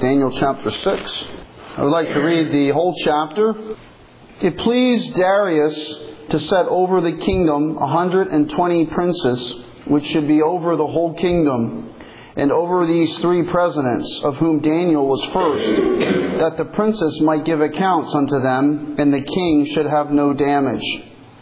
Daniel chapter 6. I would like to read the whole chapter. It pleased Darius to set over the kingdom 120 princes, which should be over the whole kingdom, and over these 3 presidents, of whom Daniel was first, that the princes might give accounts unto them, and the king should have no damage.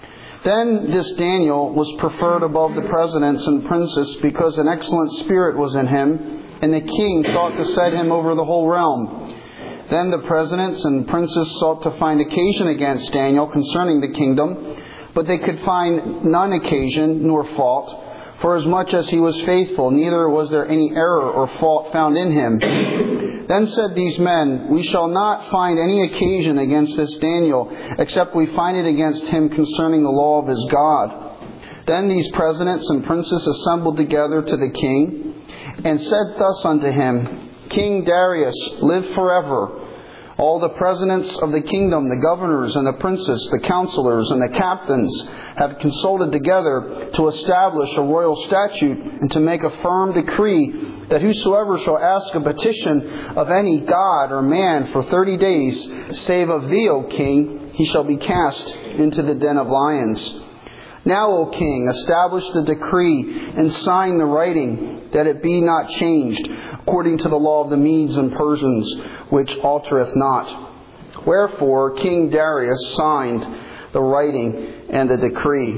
Then this Daniel was preferred above the presidents and princes, because an excellent spirit was in him, and the king thought to set him over the whole realm. Then the presidents and princes sought to find occasion against Daniel concerning the kingdom, but they could find none occasion nor fault, for as much as he was faithful, neither was there any error or fault found in him. Then said these men, We shall not find any occasion against this Daniel, except we find it against him concerning the law of his God. Then these presidents and princes assembled together to the king, and said thus unto him, King Darius, live forever. All the presidents of the kingdom, the governors and the princes, the counselors and the captains, have consulted together to establish a royal statute and to make a firm decree that whosoever shall ask a petition of any god or man for 30 days, save of thee, O king, he shall be cast into the den of lions. Now, O king, establish the decree and sign the writing, that it be not changed, according to the law of the Medes and Persians, which altereth not. Wherefore King Darius signed the writing and the decree.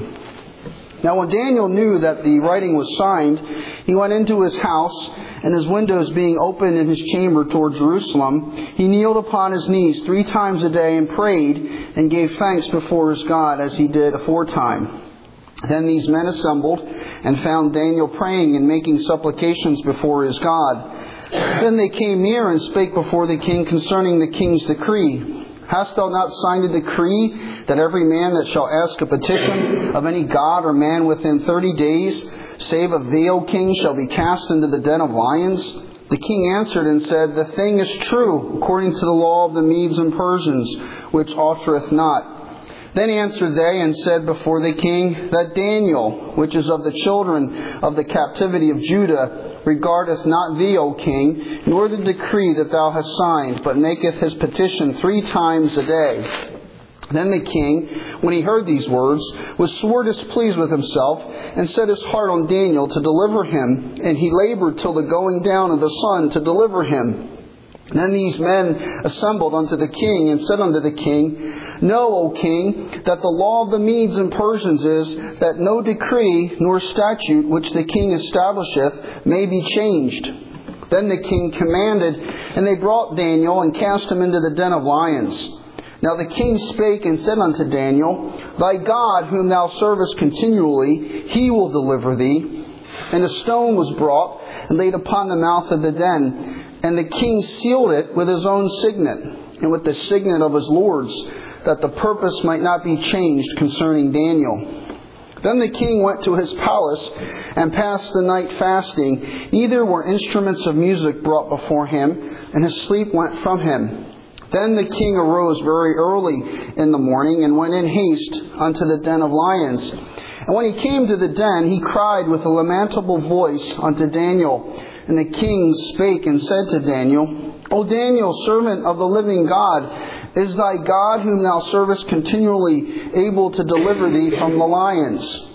Now when Daniel knew that the writing was signed, he went into his house, and his windows being open in his chamber toward Jerusalem, he kneeled upon his knees 3 times a day and prayed, and gave thanks before his God, as he did aforetime. Then these men assembled, and found Daniel praying and making supplications before his God. Then they came near and spake before the king concerning the king's decree. Hast thou not signed a decree that every man that shall ask a petition of any god or man within 30 days, save of thee, O king, shall be cast into the den of lions? The king answered and said, The thing is true, according to the law of the Medes and Persians, which altereth not. Then answered they and said before the king, that Daniel, which is of the children of the captivity of Judah, regardeth not thee, O king, nor the decree that thou hast signed, but maketh his petition 3 times a day. Then the king, when he heard these words, was sore displeased with himself, and set his heart on Daniel to deliver him, and he labored till the going down of the sun to deliver him. Then these men assembled unto the king, and said unto the king, Know, O king, that the law of the Medes and Persians is, that no decree nor statute which the king establisheth may be changed. Then the king commanded, and they brought Daniel, and cast him into the den of lions. Now the king spake and said unto Daniel, Thy God, whom thou servest continually, he will deliver thee. And a stone was brought, and laid upon the mouth of the den. And the king sealed it with his own signet, and with the signet of his lords, that the purpose might not be changed concerning Daniel. Then the king went to his palace, and passed the night fasting. Neither were instruments of music brought before him, and his sleep went from him. Then the king arose very early in the morning, and went in haste unto the den of lions. And when he came to the den, he cried with a lamentable voice unto Daniel. And the king spake and said to Daniel, O Daniel, servant of the living God, is thy God, whom thou servest continually, able to deliver thee from the lions?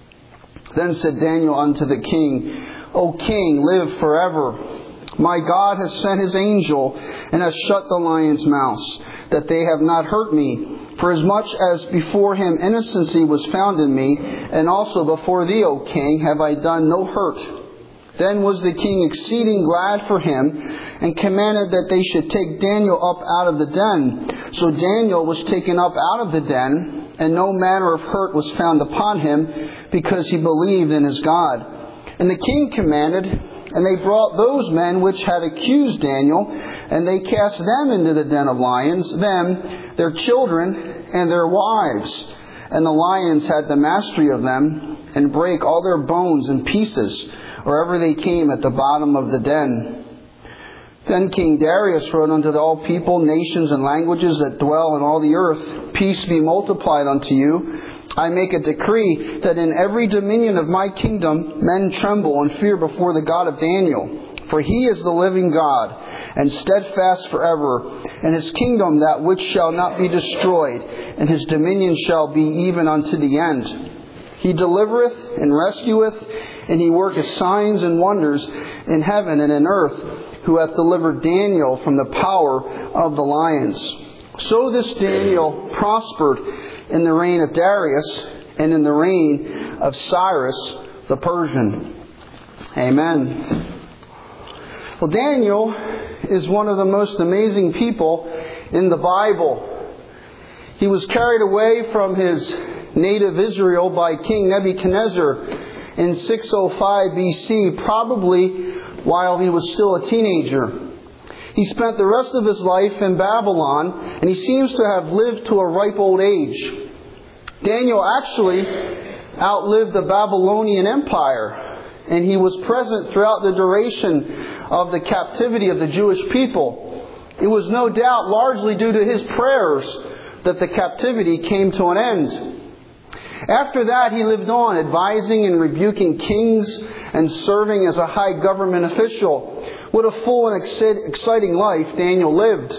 Then said Daniel unto the king, O king, live forever. My God has sent his angel, and has shut the lions' mouths, that they have not hurt me. For as much as before him innocency was found in me, and also before thee, O king, have I done no hurt. Then was the king exceeding glad for him, and commanded that they should take Daniel up out of the den. So Daniel was taken up out of the den, and no manner of hurt was found upon him, because he believed in his God. And the king commanded, and they brought those men which had accused Daniel, and they cast them into the den of lions, them, their children, and their wives. And the lions had the mastery of them, and brake all their bones in pieces, wherever they came at the bottom of the den. Then King Darius wrote unto all people, nations, and languages that dwell in all the earth, Peace be multiplied unto you. I make a decree that in every dominion of my kingdom men tremble and fear before the God of Daniel. For He is the living God, and steadfast forever, and His kingdom that which shall not be destroyed, and His dominion shall be even unto the end. He delivereth and rescueth, and He worketh signs and wonders in heaven and in earth, who hath delivered Daniel from the power of the lions. So this Daniel prospered in the reign of Darius and in the reign of Cyrus the Persian. Amen. Well, Daniel is one of the most amazing people in the Bible. He was carried away from his native Israel by King Nebuchadnezzar in 605 BC, probably while he was still a teenager. He spent the rest of his life in Babylon, and he seems to have lived to a ripe old age. Daniel actually outlived the Babylonian Empire, and he was present throughout the duration of the captivity of the Jewish people. It was no doubt largely due to his prayers that the captivity came to an end. After that, he lived on, advising and rebuking kings and serving as a high government official. What a full and exciting life Daniel lived.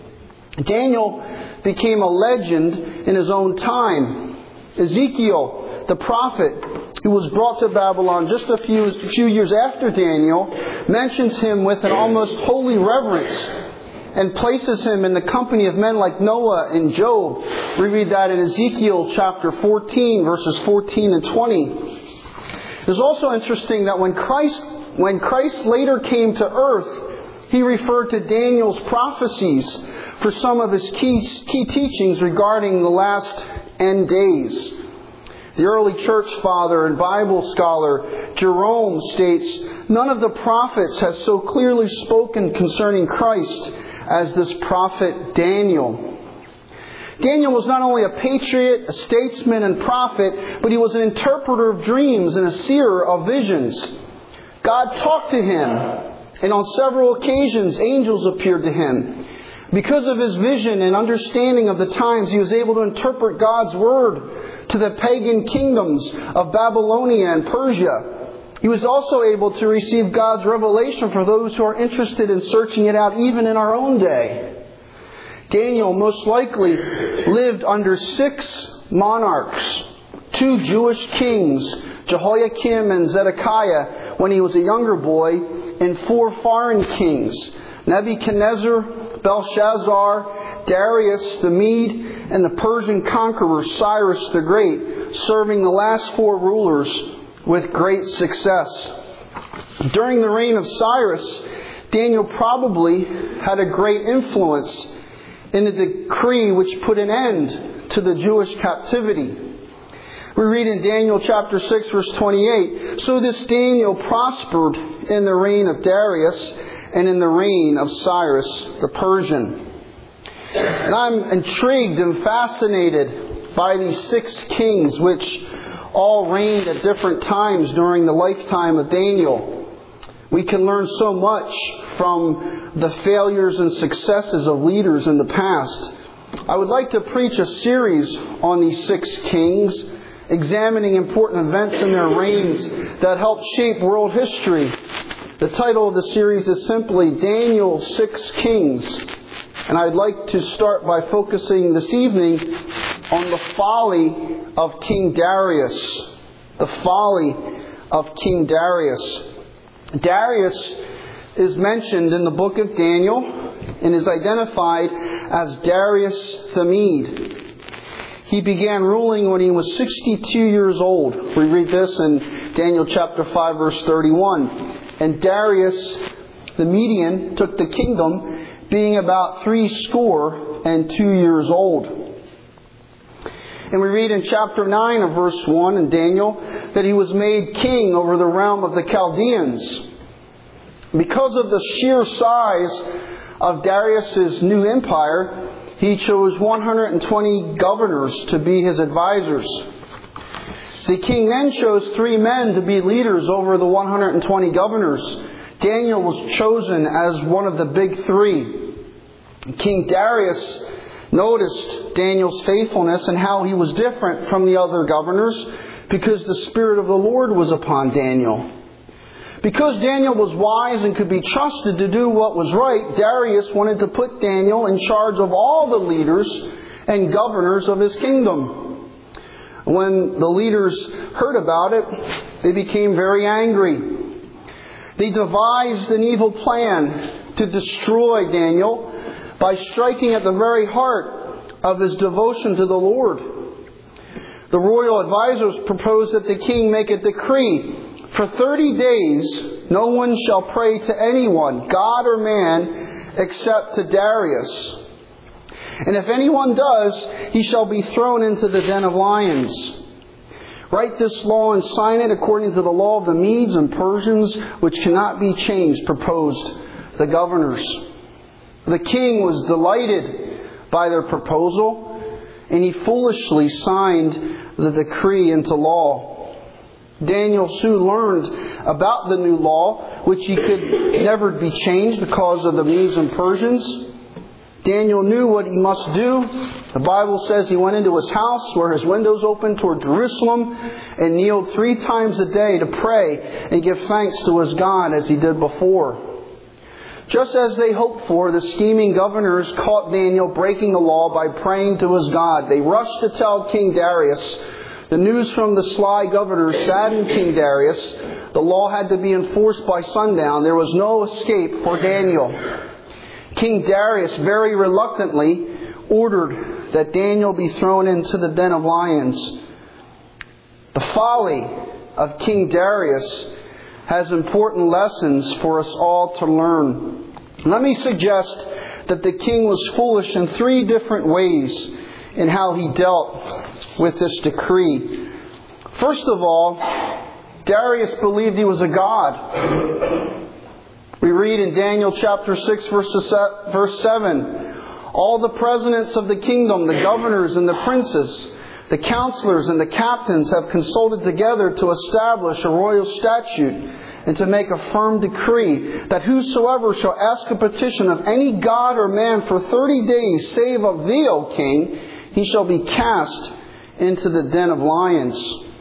Daniel became a legend in his own time. Ezekiel, the prophet, who was brought to Babylon just a few years after Daniel, mentions him with an almost holy reverence and places him in the company of men like Noah and Job. We read that in Ezekiel chapter 14, verses 14 and 20. It's also interesting that when Christ later came to earth, He referred to Daniel's prophecies for some of His key teachings regarding the last end days. The early church father and Bible scholar Jerome states, "None of the prophets has so clearly spoken concerning Christ as this prophet Daniel." Daniel was not only a patriot, a statesman and prophet, but he was an interpreter of dreams and a seer of visions. God talked to him, and on several occasions angels appeared to him. Because of his vision and understanding of the times, he was able to interpret God's Word to the pagan kingdoms of Babylonia and Persia. He was also able to receive God's revelation for those who are interested in searching it out even in our own day. Daniel most likely lived under 6 monarchs, 2 Jewish kings, Jehoiakim and Zedekiah, when he was a younger boy, and 4 foreign kings, Nebuchadnezzar, Belshazzar, Darius the Mede, and the Persian conqueror Cyrus the Great, serving the last 4 rulers with great success. During the reign of Cyrus, Daniel probably had a great influence in the decree which put an end to the Jewish captivity. We read in Daniel chapter 6 verse 28, "So this Daniel prospered in the reign of Darius and in the reign of Cyrus the Persian." And I'm intrigued and fascinated by these 6 kings which all reigned at different times during the lifetime of Daniel. We can learn so much from the failures and successes of leaders in the past. I would like to preach a series on these 6 kings, examining important events in their reigns that helped shape world history. The title of the series is simply Daniel's 6 Kings. And I'd like to start by focusing this evening on the folly of King Darius. The folly of King Darius. Darius is mentioned in the book of Daniel and is identified as Darius the Mede. He began ruling when he was 62 years old. We read this in Daniel chapter 5 verse 31. And Darius the Median took the kingdom, being about 62 years old. And we read in chapter 9 of verse 1 in Daniel that he was made king over the realm of the Chaldeans. Because of the sheer size of Darius' new empire, he chose 120 governors to be his advisors. The king then chose 3 men to be leaders over the 120 governors. Daniel was chosen as one of the big 3. King Darius noticed Daniel's faithfulness and how he was different from the other governors because the Spirit of the Lord was upon Daniel. Because Daniel was wise and could be trusted to do what was right, Darius wanted to put Daniel in charge of all the leaders and governors of his kingdom. When the leaders heard about it, they became very angry. They devised an evil plan to destroy Daniel by striking at the very heart of his devotion to the Lord. The royal advisors proposed that the king make a decree. For 30 days, no one shall pray to anyone, God or man, except to Darius. And if anyone does, he shall be thrown into the den of lions. Write this law and sign it according to the law of the Medes and Persians, which cannot be changed, proposed the governors. The king was delighted by their proposal, and he foolishly signed the decree into law. Daniel soon learned about the new law, which he could never be changed because of the Medes and Persians. Daniel knew what he must do. The Bible says he went into his house where his windows opened toward Jerusalem and kneeled 3 times a day to pray and give thanks to his God as he did before. Just as they hoped for, the scheming governors caught Daniel breaking the law by praying to his God. They rushed to tell King Darius. The news from the sly governors saddened King Darius. The law had to be enforced by sundown. There was no escape for Daniel. King Darius very reluctantly ordered that Daniel be thrown into the den of lions. The folly of King Darius has important lessons for us all to learn. Let me suggest that the king was foolish in 3 different ways in how he dealt with this decree. First of all, Darius believed he was a god. We read in Daniel chapter 6 verse 7, all the presidents of the kingdom, the governors and the princes, the counselors and the captains have consulted together to establish a royal statute and to make a firm decree that whosoever shall ask a petition of any god or man for 30 days, save of thee, O king, he shall be cast into the den of lions.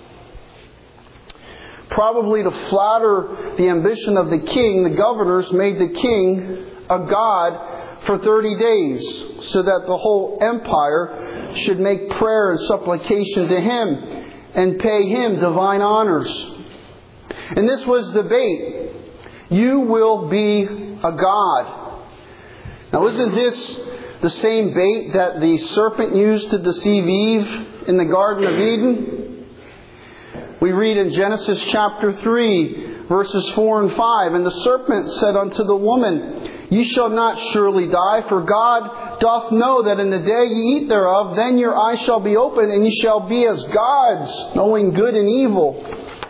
Probably to flatter the ambition of the king, the governors made the king a god for 30 days, so that the whole empire should make prayer and supplication to him and pay him divine honors. And this was the bait. You will be a god. Now, isn't this the same bait that the serpent used to deceive Eve in the Garden of Eden? We read in Genesis chapter 3, verses 4 and 5, and the serpent said unto the woman, Ye shall not surely die, for God doth know that in the day ye eat thereof, then your eyes shall be opened, and ye shall be as gods, knowing good and evil.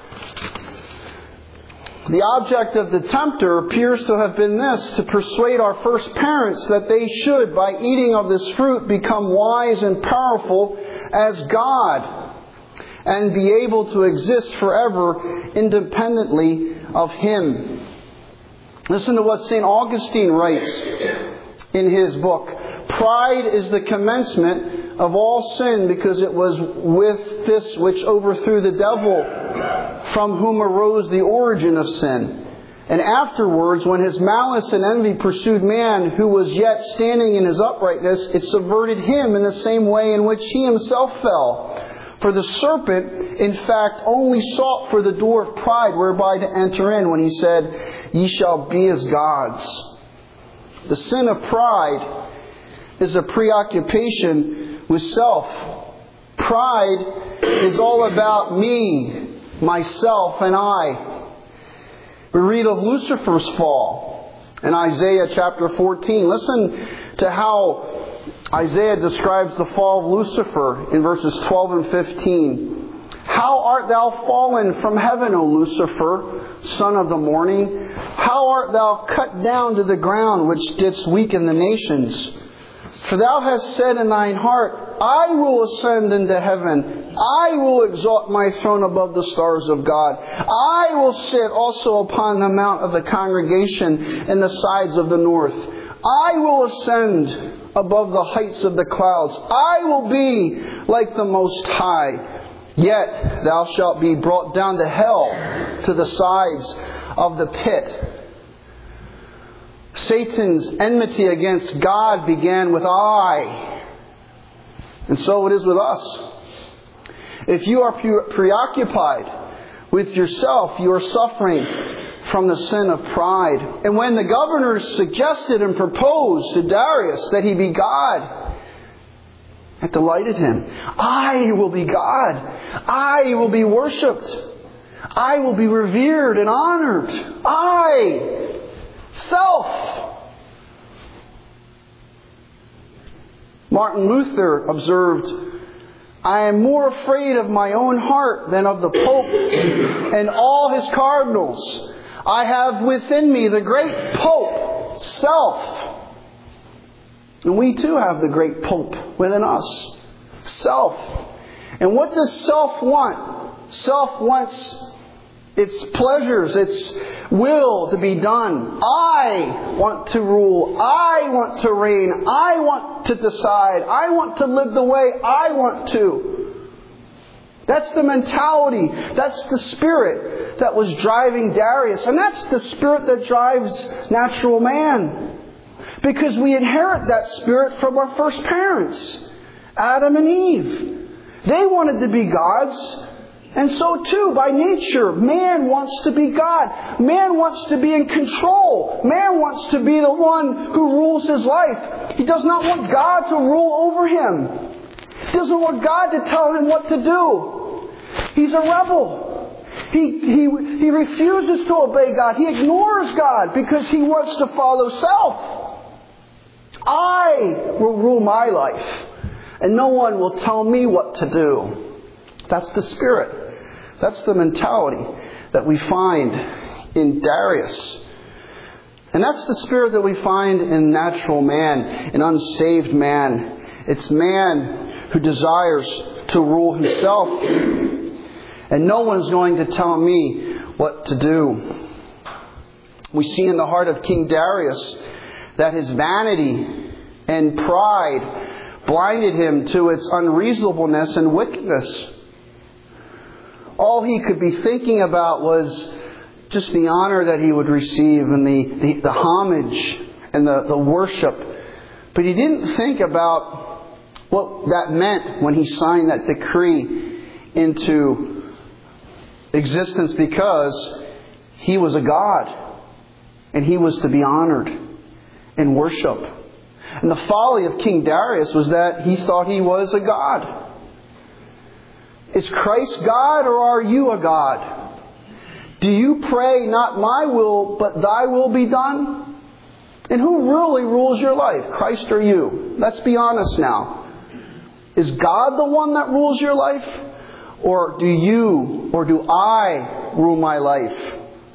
The object of the tempter appears to have been this, to persuade our first parents that they should, by eating of this fruit, become wise and powerful as God, and be able to exist forever independently of Him. Listen to what St. Augustine writes in his book. Pride is the commencement of all sin, because it was with this which overthrew the devil, from whom arose the origin of sin. And afterwards, when his malice and envy pursued man who was yet standing in his uprightness, it subverted him in the same way in which he himself fell. For the serpent, in fact, only sought for the door of pride whereby to enter in, when he said, Ye shall be as gods. The sin of pride is a preoccupation with self. Pride is all about me, myself, and I. We read of Lucifer's fall in Isaiah chapter 14. Listen to how Isaiah describes the fall of Lucifer in verses 12 and 15. How art thou fallen from heaven, O Lucifer, son of the morning? How art thou cut down to the ground, which didst weaken the nations? For thou hast said in thine heart, I will ascend into heaven. I will exalt my throne above the stars of God. I will sit also upon the mount of the congregation in the sides of the north. I will ascend above the heights of the clouds. I will be like the Most High. Yet thou shalt be brought down to hell, to the sides of the pit. Satan's enmity against God began with I. And so it is with us. If you are preoccupied with yourself, you are suffering from the sin of pride. And when the governors suggested and proposed to Darius that he be God, it delighted him. I will be God. I will be worshipped. I will be revered and honored. I. Self. Martin Luther observed, I am more afraid of my own heart than of the Pope and all his cardinals. I have within me the great Pope, self. And we too have the great Pope within us. Self. And what does self want? Self wants its pleasures, its will to be done. I want to rule. I want to reign. I want to decide. I want to live the way I want to. That's the mentality. That's the spirit that was driving Darius. And that's the spirit that drives natural man. Because we inherit that spirit from our first parents, Adam and Eve. They wanted to be gods. And so too, by nature, man wants to be God. Man wants to be in control. Man wants to be the one who rules his life. He does not want God to rule over him. He doesn't want God to tell him what to do. He's a rebel. He refuses to obey God. He ignores God because he wants to follow self. I will rule my life, and no one will tell me what to do. That's the spirit. That's the mentality that we find in Darius. And that's the spirit that we find in natural man, in unsaved man. It's man who desires to rule himself. And no one is going to tell me what to do. We see in the heart of King Darius that his vanity and pride blinded him to its unreasonableness and wickedness. All he could be thinking about was just the honor that he would receive and the homage and the worship. But he didn't think about what that meant when he signed that decree into existence, because he was a god and he was to be honored and worshiped. And the folly of King Darius was that he thought he was a god. Is Christ God, or are you a God? Do you pray, not my will, but thy will be done? And who really rules your life, Christ or you? Let's be honest now. Is God the one that rules your life? Or do I rule my life?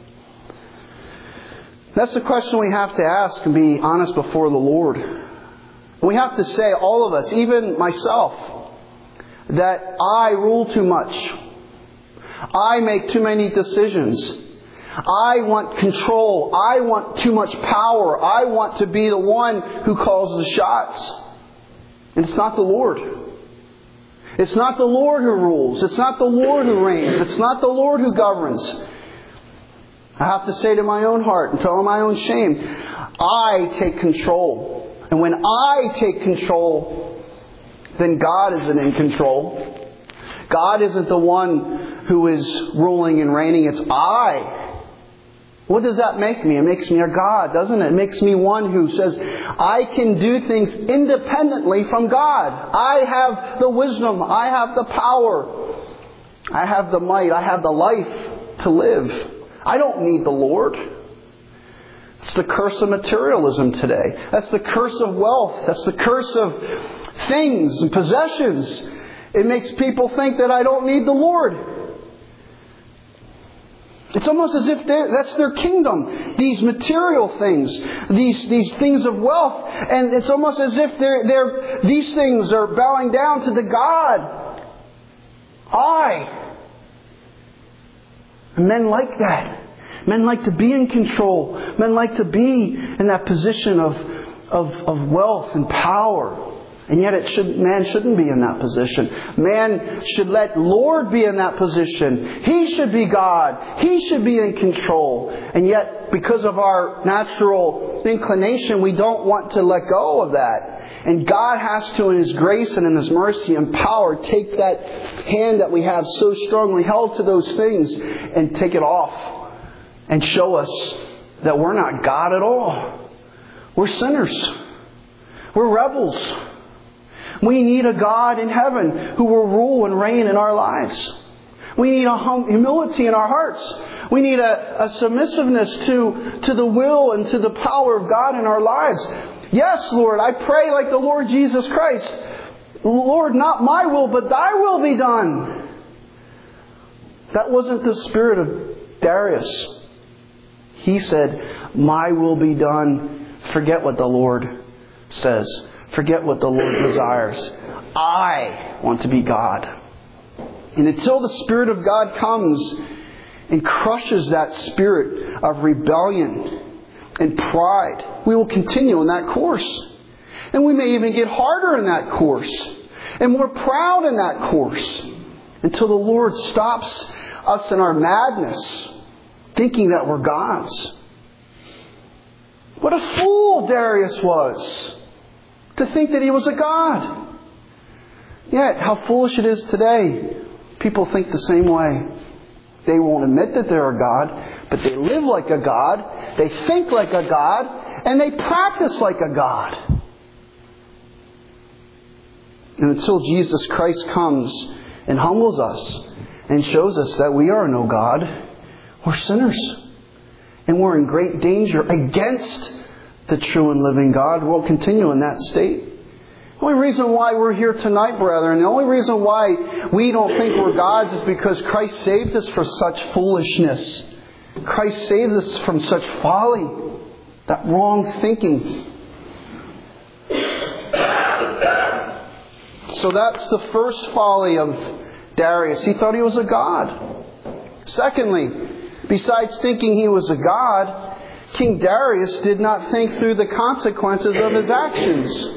That's the question we have to ask and be honest before the Lord. We have to say, all of us, even myself, that I rule too much. I make too many decisions. I want control. I want too much power. I want to be the one who calls the shots. And it's not the Lord. It's not the Lord who rules. It's not the Lord who reigns. It's not the Lord who governs. I have to say to my own heart and to my own shame, I take control. And when I take control, then God isn't in control. God isn't the one who is ruling and reigning. It's I. What does that make me? It makes me a God, doesn't it? It makes me one who says, I can do things independently from God. I have the wisdom. I have the power. I have the might. I have the life to live. I don't need the Lord. It's the curse of materialism today. That's the curse of wealth. That's the curse of things and possessions. It makes people think that I don't need the Lord. It's almost as if that's their kingdom. These material things, these things of wealth, and it's almost as if these things are bowing down to the God. And men like that. Men like to be in control. Men like to be in that position of wealth and power. And yet man shouldn't be in that position. Man should let Lord be in that position. He should be God. He should be in control. And yet, because of our natural inclination, we don't want to let go of that. And God has to, in His grace and in His mercy and power, take that hand that we have so strongly held to those things and take it off and show us that we're not God at all. We're sinners. We're rebels. We need a God in heaven who will rule and reign in our lives. We need a humility in our hearts. We need a submissiveness to the will and to the power of God in our lives. Yes, Lord, I pray like the Lord Jesus Christ. Lord, not my will, but Thy will be done. That wasn't the spirit of Darius. He said, my will be done. Forget what the Lord says. Forget what the Lord desires. I want to be God. And until the Spirit of God comes and crushes that spirit of rebellion and pride, we will continue in that course. And we may even get harder in that course and more proud in that course until the Lord stops us in our madness, thinking that we're gods. What a fool Darius was to think that he was a god. Yet, how foolish it is today. People think the same way. They won't admit that they're a god, but they live like a god, they think like a god, and they practice like a god. And until Jesus Christ comes and humbles us and shows us that we are no God, we're sinners. And we're in great danger against the true and living God. We'll continue in that state. The only reason why we're here tonight, brethren, the only reason why we don't think we're gods is because Christ saved us from such foolishness. Christ saved us from such folly, that wrong thinking. So that's the first folly of Darius. He thought he was a god. Secondly, besides thinking he was a god, King Darius did not think through the consequences of his actions.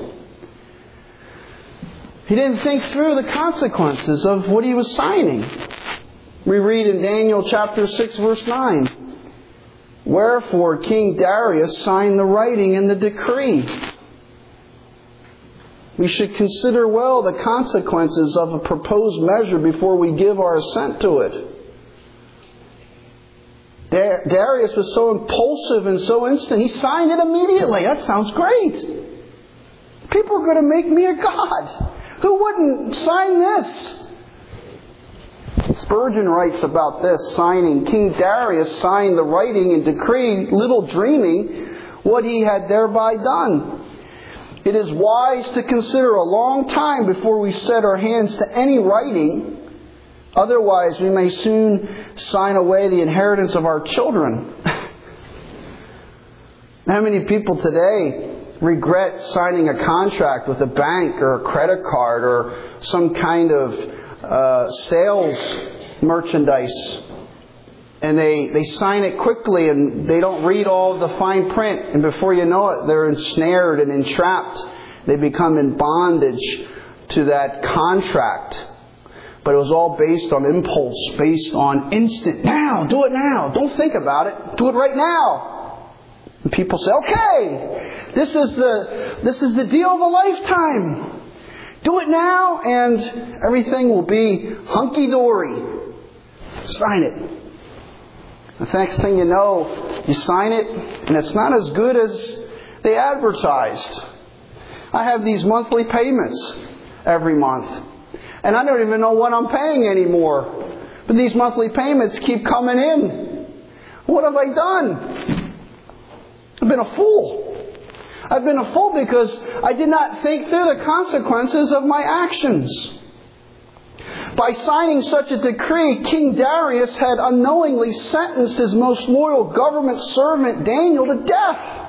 He didn't think through the consequences of what he was signing. We read in Daniel chapter 6 verse 9. Wherefore King Darius signed the writing and the decree. We should consider well the consequences of a proposed measure before we give our assent to it. Darius was so impulsive and so instant. He signed it immediately. That sounds great. People are going to make me a god. Who wouldn't sign this? Spurgeon writes about this signing. King Darius signed the writing and decree, little dreaming what he had thereby done. It is wise to consider a long time before we set our hands to any writing. Otherwise, we may soon sign away the inheritance of our children. How many people today regret signing a contract with a bank or a credit card or some kind of sales merchandise, and they sign it quickly and they don't read all of the fine print, and before you know it, they're ensnared and entrapped. They become in bondage to that contract. But it was all based on impulse, based on instant. Now, do it now. Don't think about it. Do it right now. And people say, okay, this is the deal of a lifetime. Do it now and everything will be hunky-dory. Sign it. The next thing you know, you sign it and it's not as good as they advertised. I have these monthly payments every month. And I don't even know what I'm paying anymore. But these monthly payments keep coming in. What have I done? I've been a fool. I've been a fool because I did not think through the consequences of my actions. By signing such a decree, King Darius had unknowingly sentenced his most loyal government servant, Daniel, to death.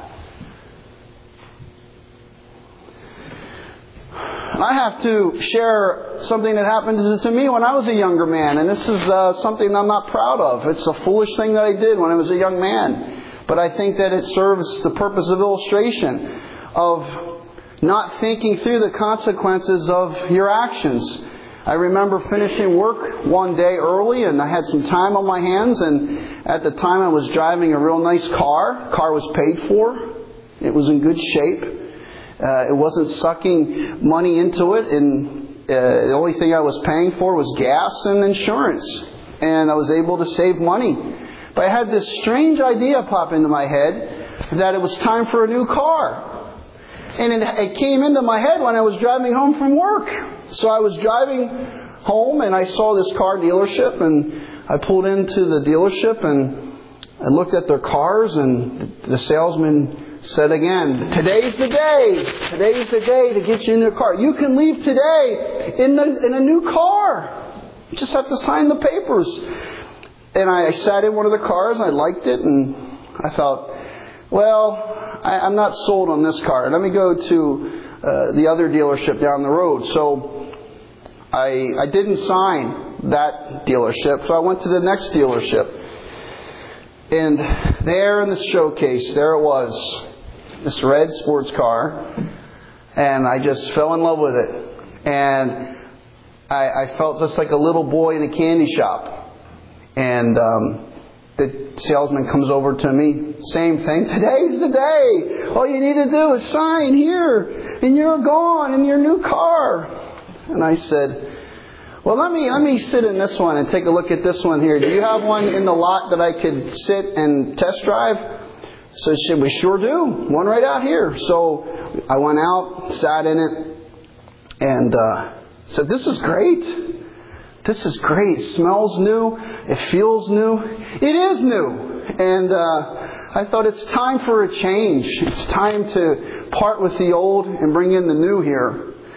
I have to share something that happened to me when I was a younger man. And this is something I'm not proud of. It's a foolish thing that I did when I was a young man. But I think that it serves the purpose of illustration of not thinking through the consequences of your actions. I remember finishing work one day early, and I had some time on my hands, and at the time I was driving a real nice car. The car was paid for. It was in good shape. It wasn't sucking money into it, and the only thing I was paying for was gas and insurance. And I was able to save money. But I had this strange idea pop into my head that it was time for a new car. And it came into my head when I was driving home from work. So I was driving home and I saw this car dealership, and I pulled into the dealership and I looked at their cars, and the salesman said again, "Today's the day. Today's the day to get you in your car. You can leave today in a new car. You just have to sign the papers." And I sat in one of the cars, and I liked it, and I thought, well, I'm not sold on this car. Let me go to the other dealership down the road. So I didn't sign that dealership, so I went to the next dealership. And there in the showcase, there it was, this red sports car, and I just fell in love with it. And I felt just like a little boy in a candy shop. And the salesman comes over to me, same thing. "Today's the day. All you need to do is sign here, and you're gone in your new car." And I said, "Well, let me sit in this one and take a look at this one here. Do you have one in the lot that I could sit and test drive?" So she said, "We sure do. One right out here." So I went out, sat in it, and said, "This is great. This is great. It smells new. It feels new. It is new." And I thought, it's time for a change. It's time to part with the old and bring in the new here.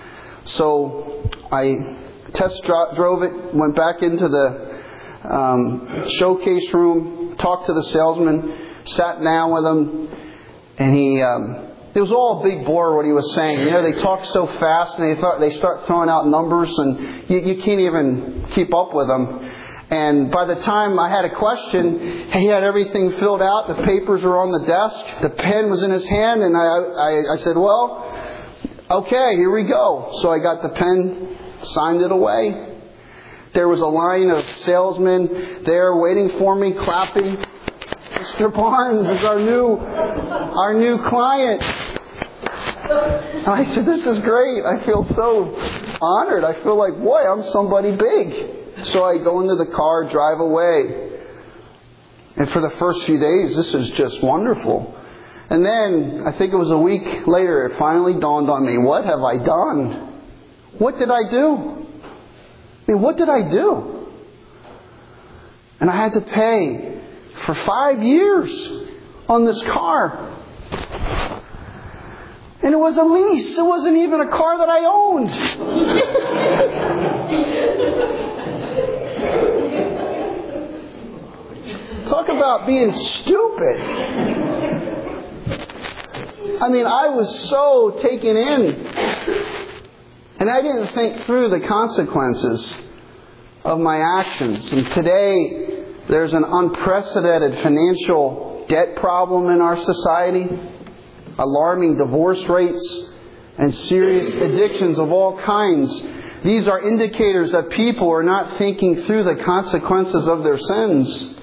So I test drove it, went back into the showcase room, talked to the salesman, sat down with him, and it was all a big blur what he was saying. You know, they talk so fast, and they start throwing out numbers, and you can't even keep up with them. And by the time I had a question, he had everything filled out. The papers were on the desk. The pen was in his hand, and I said, "Well, okay, here we go." So I got the pen, signed it away. There was a line of salesmen there waiting for me, clapping. "Mr. Barnes is our new client." And I said, "This is great. I feel so honored. I feel like, boy, I'm somebody big." So I go into the car, drive away. And for the first few days, this is just wonderful. And then, I think it was a week later, it finally dawned on me, what have I done? What did I do? What did I do? And I had to pay for 5 years on this car. And it was a lease. It wasn't even a car that I owned. Talk about being stupid. I mean, I was so taken in. And I didn't think through the consequences of my actions. And today, there's an unprecedented financial debt problem in our society, alarming divorce rates, and serious addictions of all kinds. These are indicators that people are not thinking through the consequences of their sins.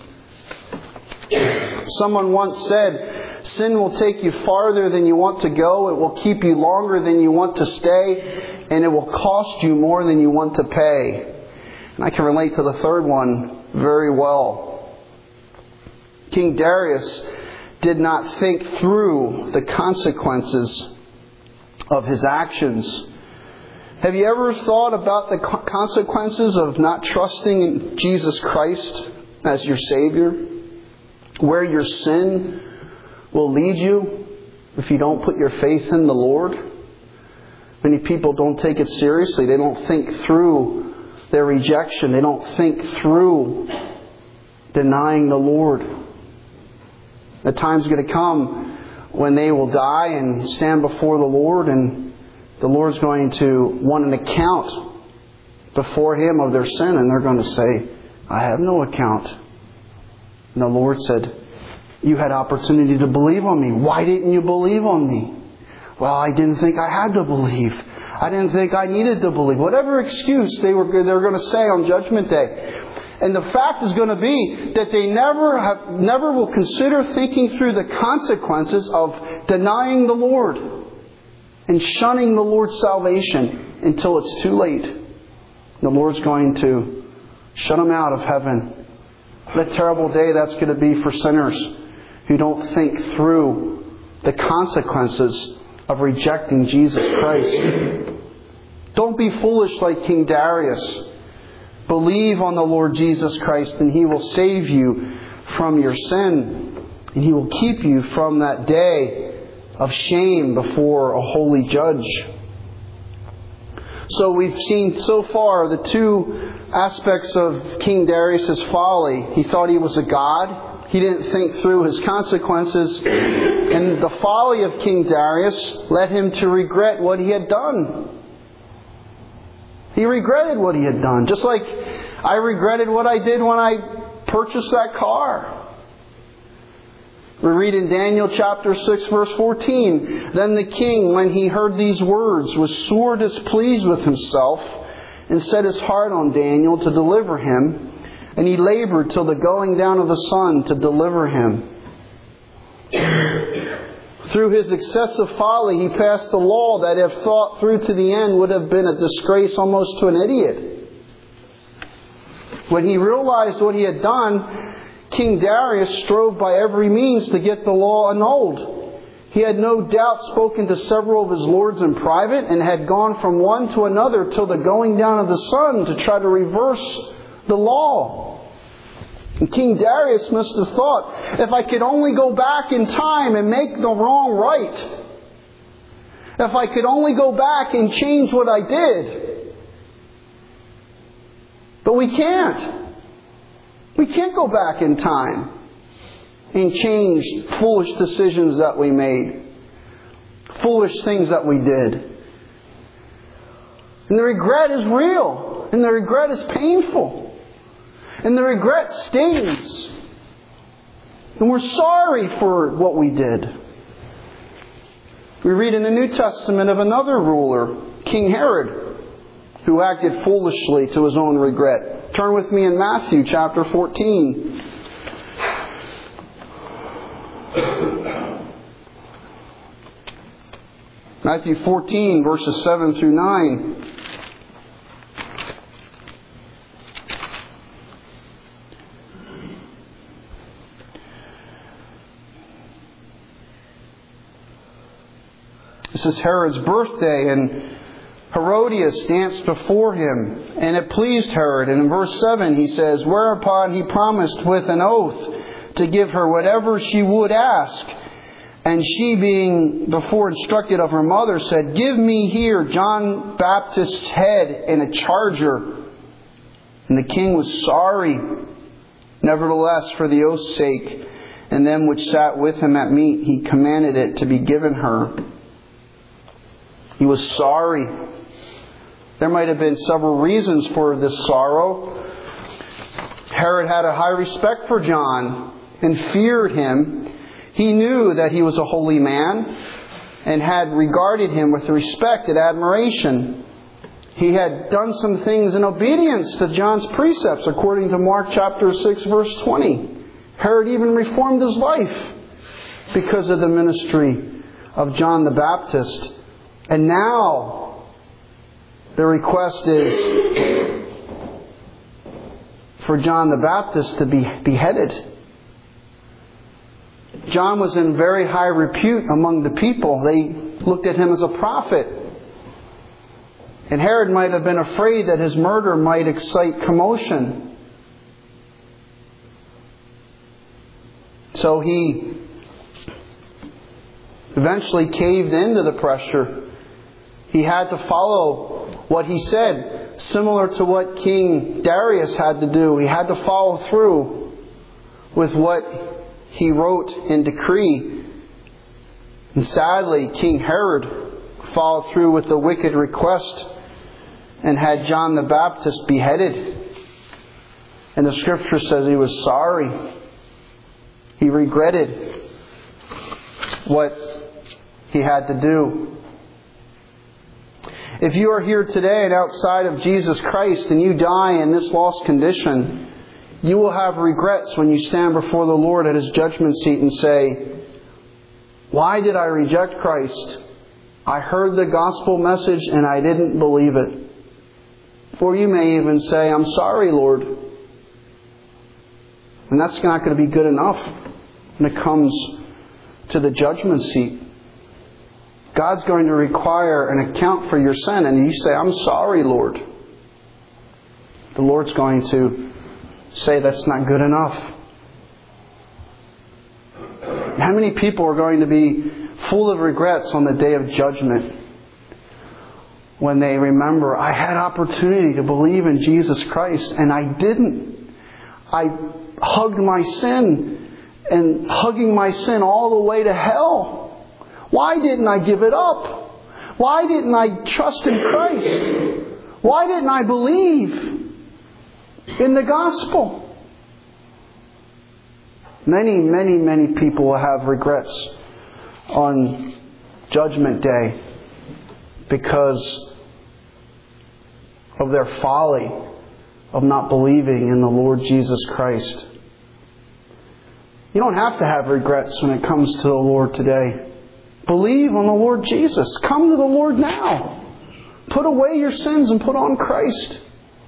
Someone once said, "Sin will take you farther than you want to go. It will keep you longer than you want to stay. And it will cost you more than you want to pay." And I can relate to the third one very well. King Darius did not think through the consequences of his actions. Have you ever thought about the consequences of not trusting in Jesus Christ as your Savior? Where your sin will lead you if you don't put your faith in the Lord? Many people don't take it seriously. They don't think through their rejection. They don't think through denying the Lord. The time's going to come when they will die and stand before the Lord, and the Lord's going to want an account before Him of their sin, and they're going to say, "I have no account." And the Lord said, "You had opportunity to believe on me. Why didn't you believe on me? Well, I didn't think I had to believe. I didn't think I needed to believe. Whatever excuse they were going to say on Judgment Day. And the fact is going to be that they never will consider thinking through the consequences of denying the Lord and shunning the Lord's salvation until it's too late. The Lord's going to shut them out of heaven. What a terrible day that's going to be for sinners who don't think through the consequences of rejecting Jesus Christ. Don't be foolish like King Darius. Believe on the Lord Jesus Christ and He will save you from your sin. And He will keep you from that day of shame before a holy judge. So we've seen so far the two aspects of King Darius' folly. He thought he was a god. He didn't think through his consequences. And the folly of King Darius led him to regret what he had done. He regretted what he had done. Just like I regretted what I did when I purchased that car. We read in Daniel chapter 6 verse 14. Then the king, when he heard these words, was sore displeased with himself and set his heart on Daniel to deliver him. And he labored till the going down of the sun to deliver him. Through his excessive folly, he passed a law that, if thought through to the end, would have been a disgrace almost to an idiot. When he realized what he had done, King Darius strove by every means to get the law annulled. He had no doubt spoken to several of his lords in private and had gone from one to another till the going down of the sun to try to reverse the law. And King Darius must have thought, if I could only go back in time and make the wrong right. If I could only go back and change what I did. But we can't. We can't go back in time and change foolish decisions that we made. Foolish things that we did. And the regret is real. And the regret is painful. And the regret stings. And we're sorry for what we did. We read in the New Testament of another ruler, King Herod, who acted foolishly to his own regret. Turn with me in Matthew chapter 14. Matthew 14 verses 7 through 9. This is Herod's birthday, and Herodias danced before him, and it pleased Herod. And in verse 7 he says, whereupon he promised with an oath to give her whatever she would ask. And she, being before instructed of her mother, said, give me here John Baptist's head in a charger. And the king was sorry. Nevertheless, for the oath's sake, and them which sat with him at meat, he commanded it to be given her. He was sorry. There might have been several reasons for this sorrow. Herod had a high respect for John and feared him. He knew that he was a holy man and had regarded him with respect and admiration. He had done some things in obedience to John's precepts, according to Mark chapter 6 verse 20. Herod even reformed his life because of the ministry of John the Baptist. And now the request is for John the Baptist to be beheaded. John was in very high repute among the people. They looked at him as a prophet. And Herod might have been afraid that his murder might excite commotion. So he eventually caved into the pressure. He had to follow what he said, similar to what King Darius had to do. He had to follow through with what he wrote in decree. And sadly, King Herod followed through with the wicked request and had John the Baptist beheaded. And the scripture says he was sorry. He regretted what He had to do. If you are here today and outside of Jesus Christ and you die in this lost condition, you will have regrets when you stand before the Lord at His judgment seat and say, why did I reject Christ? I heard the gospel message and I didn't believe it. Or you may even say, I'm sorry, Lord. And that's not going to be good enough when it comes to the judgment seat. God's going to require an account for your sin, and you say, I'm sorry, Lord. The Lord's going to say that's not good enough. How many people are going to be full of regrets on the day of judgment when they remember, I had opportunity to believe in Jesus Christ and I didn't. I hugged my sin, and hugging my sin all the way to hell. Why didn't I give it up? Why didn't I trust in Christ? Why didn't I believe in the gospel? Many, many, many people will have regrets on Judgment Day because of their folly of not believing in the Lord Jesus Christ. You don't have to have regrets when it comes to the Lord today. Believe on the Lord Jesus. Come to the Lord now. Put away your sins and put on Christ.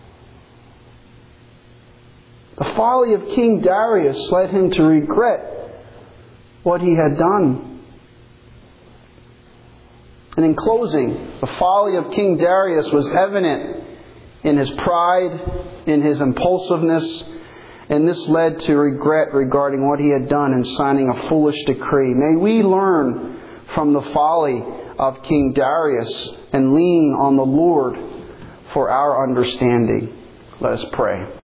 The folly of King Darius led him to regret what he had done. And in closing, the folly of King Darius was evident in his pride, in his impulsiveness, and this led to regret regarding what he had done in signing a foolish decree. May we learn from the folly of King Darius and lean on the Lord for our understanding. Let us pray.